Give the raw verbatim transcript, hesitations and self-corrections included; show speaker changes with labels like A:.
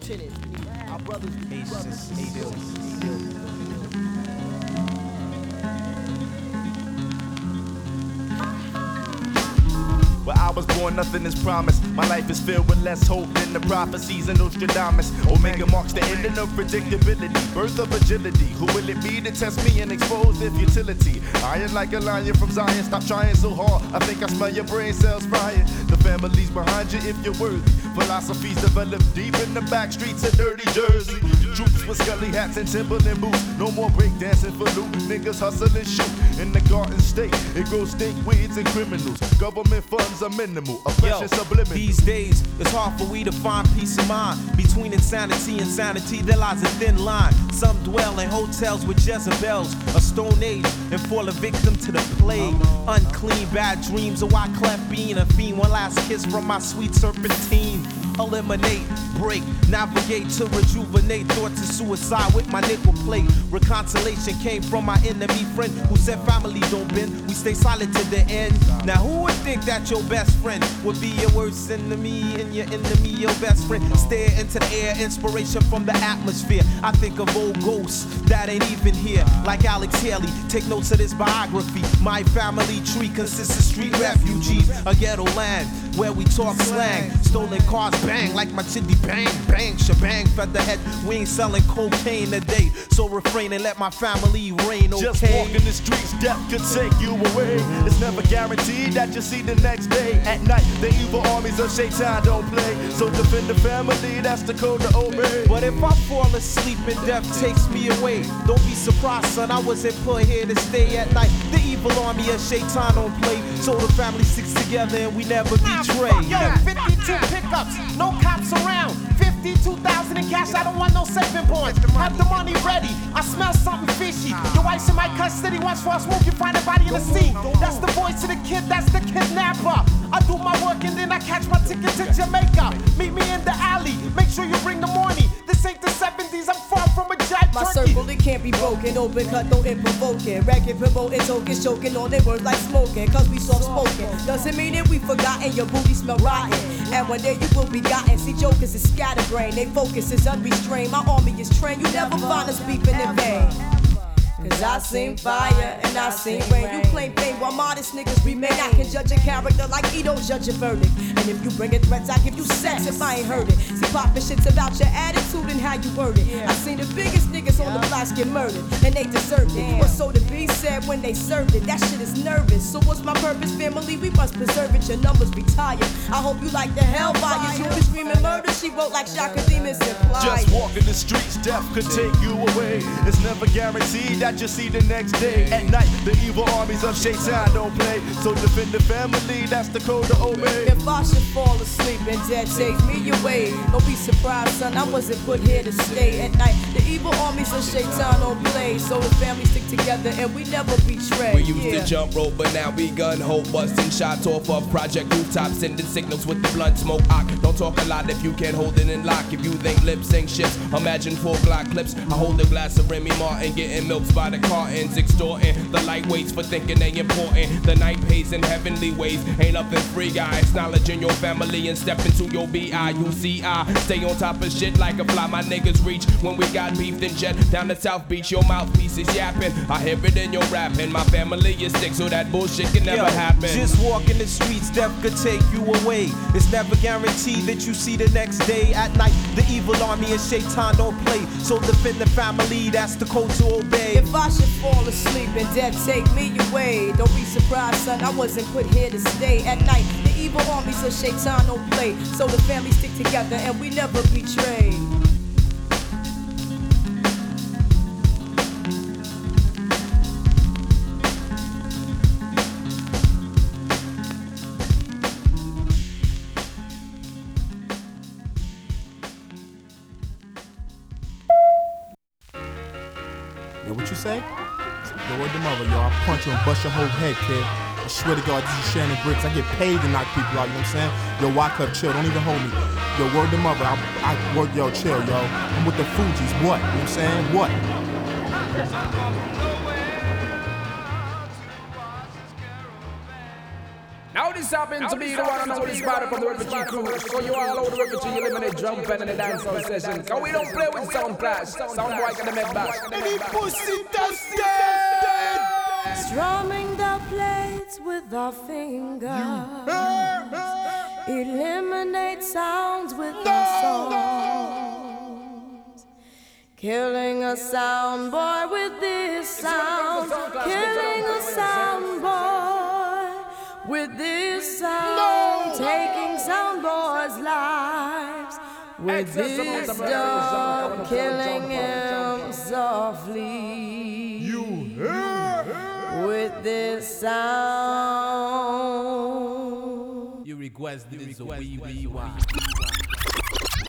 A: Fortunate. Our brothers, brothers.
B: Where I was born, nothing is promised. My life is filled with less hope than the prophecies of Nostradamus. Omega marks the ending of predictability, birth of agility. Who will it be to test me and expose their futility? Iron like a lion from Zion, stop trying so hard. I think I smell your brain cells frying. The family's behind you if you're worthy. Philosophies developed deep in the back streets of dirty Jersey. Troops with scully hats and Timberland boots. No more breakdancing for loot. Niggas hustle and shoot. In the Garden State, it grows stink weeds and criminals. Government funds are minimal. Oppression subliminal.
C: These days, it's hard for we to find peace of mind. Between insanity and sanity, there lies a thin line. Some dwell in hotels with Jezebels, a stone age, and fall a victim to the plague. Unclean, bad dreams, a white cleft being a fiend. One last kiss from my sweet serpentine. Eliminate, break, navigate to rejuvenate. Thoughts of suicide with my nickel plate. Reconciliation came from my enemy friend who said family don't bend. We stay silent to the end. Now who would think that your best friend would be your worst enemy and your enemy your best friend? Stare into the air, inspiration from the atmosphere. I think of old ghosts that ain't even here, like Alex Haley. Take notes of this biography. My family tree consists of street refugees, a ghetto land where we talk slang. Stolen cars bang like my chitty bang bang shebang. Featherhead, we ain't selling cocaine today, so refrain and let my family reign. Okay.
B: Just walking the streets, death could take you away. It's never guaranteed that you'll see the next day. At night, the evil armies of Shaitan don't play. So defend the family, that's the code to obey.
C: But if I fall asleep and death takes me away, don't be surprised, son, I wasn't put here to stay at night. The evil army of Shaitan don't play, so the family sticks together and we never betray.
D: Yo, fifty-two pickups, no cops around. fifty-two thousand in cash, I don't want no saving bonds. Have the money ready, I smell something fishy. Your wife's in my custody, once for a smoke, you find a body in the sea. That's the voice of the kid, that's the kidnapper. I do my work and then I catch my ticket to Jamaica. Meet me in the alley, make sure you bring the money. This ain't the seventies, I'm far from a jive
A: My
D: turkey.
A: circle, it can't be broken. Open cut, no it provoking. Racket, promoting, token, choking on their words like smoking. Cause we soft spoken. Doesn't mean that we forgotten. Your booty smell rotten. And one day you will be gotten. See, jokers is scatterbrained. They focus is unrestrained. My army is trained. You never find us beeping in vain. Cause I seen fire and I seen rain. You claim fame while modest niggas remain. I can judge a character like Edo judge a verdict. And if you bring it threats, I give you sex if I ain't heard it. See, poppin' shit's about your attitude and how you word it. I seen the biggest niggas on the blocks get murdered, and they deserved it. What's so to be said when they served it? That shit is nervous. So what's my purpose, family? We must preserve it. Your numbers retired. I hope you like the hell fires. You been screaming murder, she wrote like Shaka Demons imply.
B: Just walking the streets, death could take you away. It's never guaranteed that you'll see the next day. At night, the evil armies of Shaitan don't play. So defend the family, that's the code to obey.
A: If I should fall asleep and death takes me away, don't be surprised, son, I wasn't put here to stay. At night, the evil armies of Shaitan don't play. So the family stick together and we never betray.
E: We used
A: yeah.
E: to jump rope, but now we gun hope. Busting shots off of project rooftops, sending signals with the blunt smoke. I don't talk a lot if you can't hold it in lock. If you think lip sync shifts, imagine four Glock clips. I hold a glass of Remy Martin, getting milks by the cartons, extorting the lightweights for thinking they important. The night pays in heavenly ways, ain't nothing free, guys. Acknowledging your family and step into your B I U C I. Stay on top of shit like a fly, my niggas reach. When we got beef, then jet down to South Beach. Your mouthpiece is yapping, I hear it in your rapping. My family is sick, so that bullshit can never
C: Yo,
E: happen.
C: Just walking the streets, death could take you away. It's never guaranteed that you see the next day. At night, the evil army of Shaitan don't play. So defend the family, that's the code to obey.
A: If I should fall asleep and death take me away, don't be surprised, son, I wasn't put here to stay. At night, the evil armies of Shaitan don't play. So the family stick together and we never betray.
F: Yo, what you say? Yo, word the mother, yo. I'll punch you and bust your whole head, kid. I swear to God, this is Shannon Bricks. I get paid to knock people out, you know what I'm saying? Yo, Wyclef, chill. Don't even hold me. Yo, word the mother. I, I work, yo, chill, yo. I'm with the Fugees. What? You know what I'm saying? What?
G: Now this This happens to be the one and only spider from the refugee crew. So you all out the refugee eliminate drum pen in the dancehall session. Cause we don't play with sound clash. Sound boy can make back.
H: Any pussy tested.
A: Strumming the plates with our fingers. Eliminate sounds with our songs. Killing a sound boy with this sound. Killing a sound boy with this sound. Taking sound boys' lives with this dog. Killing him softly.
H: You hear?
A: With this sound.
C: You request this a wee wee why.